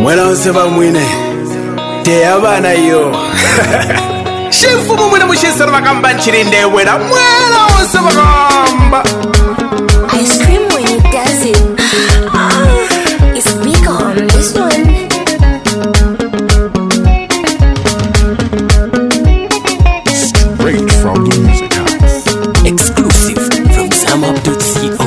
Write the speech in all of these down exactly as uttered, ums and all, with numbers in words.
Mwena useba mwine te abana yo Shifu mwene mushisara makamba nchirinde wera Mwena useba kamba I scream when he does it. Ah, it's big on this one. Straight from the music house. Exclusive from zamup dot co.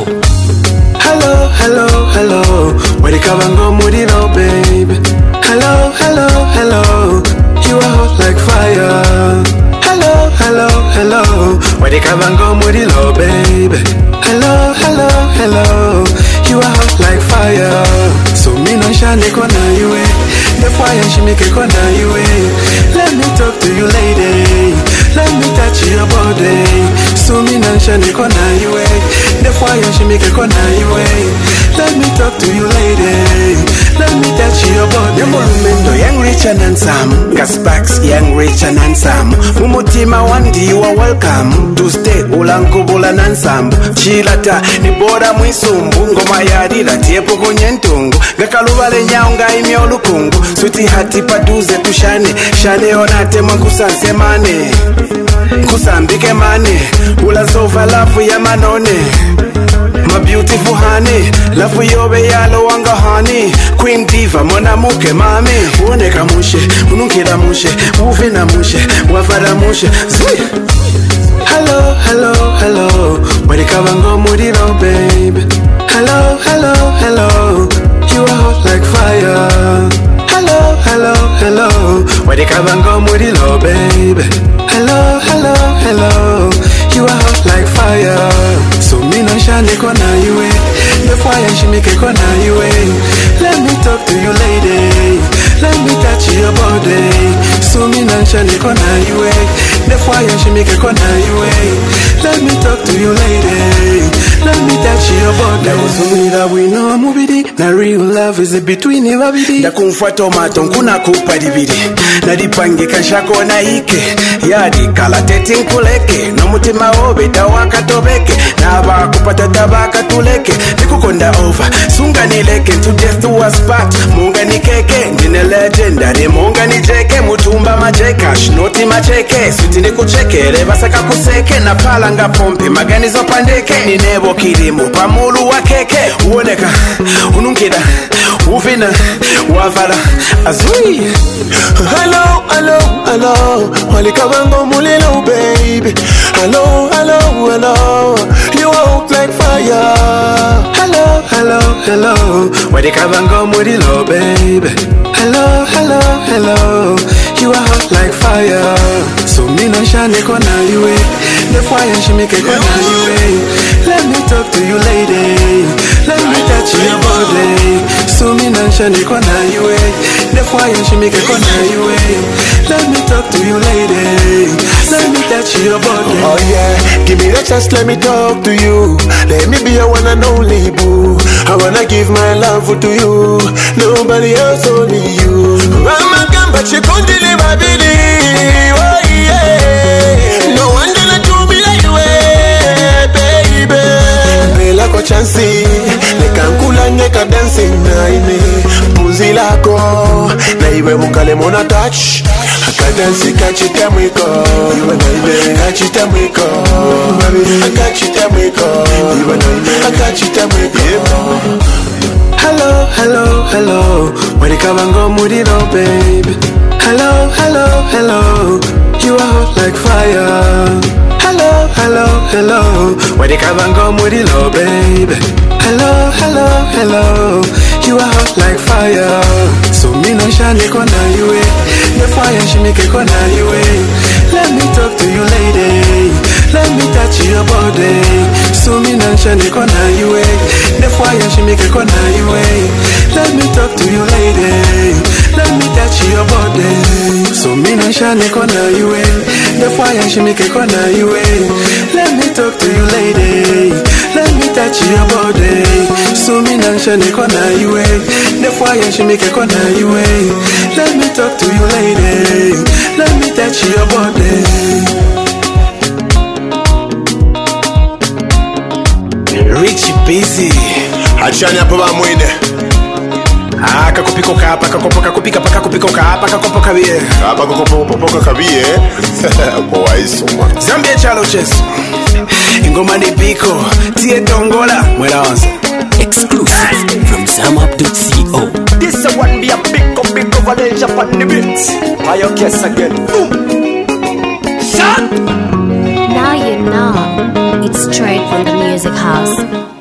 Hello, hello, hello Where kabango muriro babe Hello, hello, hello You are hot like fire Hello, hello, hello Where kabango muriro babe Hello, hello, hello You are hot like fire So me no shine kona you eh The fire she make it kona you eh Let me talk to you lady Let me touch your body So me no shine kona you eh The fire she make it kona you eh Let me talk to you lady Let me touch your body Yamulumendo young rich and handsome Gaspax young rich and handsome Mumutima wandi you are welcome To stay ulankubula nansambu Chilata ni bora mwisumbu Ngoma yarira tiepo kunye ntungu Gakalubale nyaunga imi olukungu Sweetie hati paduze tushane Shane onate mwangusanse mane Kusambike mane Ula sofa lafu ya manone My beautiful honey Lafu yobe yalo wanga honey Queen diva mona muke mami Uoneka mushe, ununkira mushe Uvina mushe, wafara mushe Zui Hello, hello, hello Where kabango muriro babe Hello, hello, hello You are hot like fire Hello, hello, hello Where kabango muriro babe Hello, hello, hello You are hot like fire So me no shine kona you eh The fire she make it kona you eh Let me talk to you lady Let me touch your body So me no shine kona you eh The fire she make it kona you eh Let me talk to you lady Let me touch your body Usumira wino mubidi Na real love is between you babidi Ndakumfa tomato nkuna kupa dibidi Nadipange kashako na ike Yadi kala teti nkuleke Nomutima obe dawaka tobeke Naba kupata tabaka tuleke Nikukonda over Sunga nileke to death to us part Munga ni keke Nine legendary Munga ni jeke Mutumba majeka Shnoti macheke Switi ni kucheke Rebasaka kuseke Na palanga pompe Magani zopandeke Ninebo kirimu Pamulu wa keke Uoneka Ununkida Uvina Wafara Azui Hello, hello, hello Wali kabango mulilo baby Hello, hello, hello You are hot like fire Hello, hello, hello Where kabango mulilo baby Hello, hello, hello You are hot like fire So me no shine kona you eh The fire she make it kona you eh Let me talk to you lady Let me touch your body So me no shine kona you eh The fire she make it kona you eh Let me talk to you lady Let me touch your body Oh yeah, give me the chance, let me talk to you Let me be your one and only boo I wanna give my love to you Nobody else, only you Mama come but she couldn't deliver baby. Oh yeah No one gonna do me like you eh, baby Bela ko chansi Nekankula neka dancing na ine Muzi lako Na iwe mukale mona touch Akadansi kachita mwiko Kachita mwiko Kachita mwiko Kachita mwiko Hello, hello, hello Where kabango muriro babe Hello, hello, hello You are hot like fire Hello, hello, hello Where kabango muriro babe Hello, hello, hello You are hot like fire So me no shine kona you eh The fire she make it kona you eh Let me talk to you lady Let me touch your body So me no shine kona you eh The fire she make it kona you eh Let me talk to you lady Let me touch your body So me no shine kona you eh The fire she make it kona you eh Let me talk to you lady Let me touch your body So me no shine kona you eh The fire she make it kona you eh Let me talk to you lady Let me touch your body Richie busy Achanya paba mwine Ah kakupikoka apa kakopoka kupika paka kupikoka apa kakopoka bie apa kakopoka kabie kwa isuma Zambia chalo chesu ingoma ni biko tie tongola mwela onse exclusive from zam up dot co. This one be a big up big coverage up on the beats. I guess again. Boom. Shot. Now you know it's straight from the music house.